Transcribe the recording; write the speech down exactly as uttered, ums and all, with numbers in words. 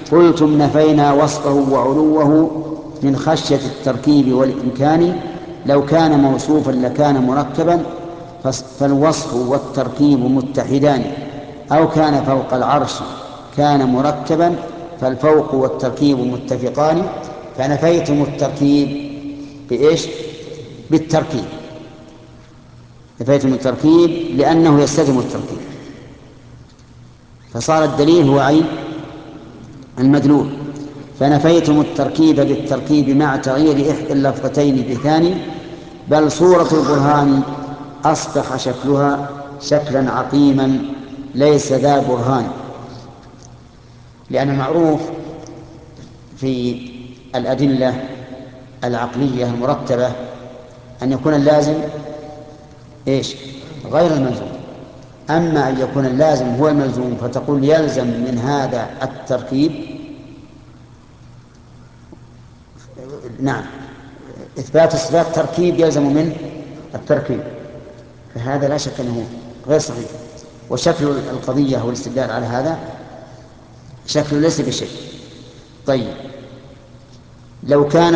قلتم نفينا وصفه وعلوه من خشية التركيب والإمكان، لو كان موصوفا لكان مركبا فالوصف والتركيب متحدان، أو كان فوق العرش كان مركبا فالفوق والتركيب متفقان. فنفيتم التركيب بإيش؟ بالتركيب، نفيتم التركيب لأنه يستلزم التركيب، فصار الدليل هو عين المدلول. فنفيتم التركيب بالتركيب مع تغيير إحدى اللفظتين بثاني، بل صورة البرهان أصبح شكلها شكلا عقيما ليس ذا برهان. لأن المعروف في الأدلة العقلية المرتبة أن يكون اللازم إيش؟ غير الملزوم. أما أن يكون اللازم هو الملزوم فتقول يلزم من هذا التركيب، نعم، إثبات الصفات تركيب يلزم منه التركيب، فهذا لا شك أنه غير صحيح. وشكل القضية والاستدلال على هذا شكل ليس بشيء. طيب، لو كان